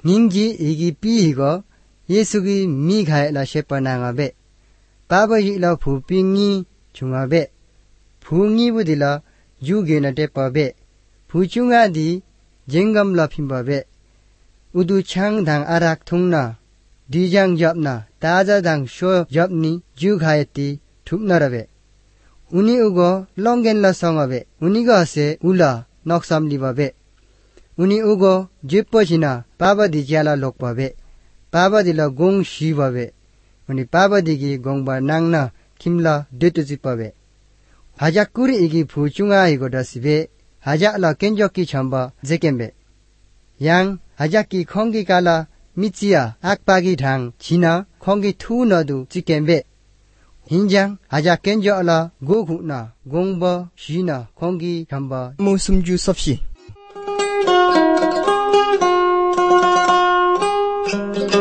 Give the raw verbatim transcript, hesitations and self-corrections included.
닌지 이기 삐이거 예수기 미가엘라 셰퍼나가베 바바이라 부빙이 중아베 부응이부딜라 유게나 데빠베 부중아디 쟁감라 핀바베 우두창당 아락 통나 디장 잡나 다자당 쇼 잡니 유가에티 툭나라베 우니 우고 롱겐라 성아베 우니가세 울라 넉삼리바베 우니 우고 제퍼지나 바바디지알라 록바베 바바디라 공시바베 우니 바바디기 공바 낭나 김라 데트지바베 하자꾸리 이기 부중아 이고다시베 하자라 켄조키 참바 제켄베 양 하자키 콩기깔라 미치야 악바기 당 지나 콩기 투너두 지켄베 인장 하자 켄조라 고구나 공바 시나 콩기 참바 무슨 섭시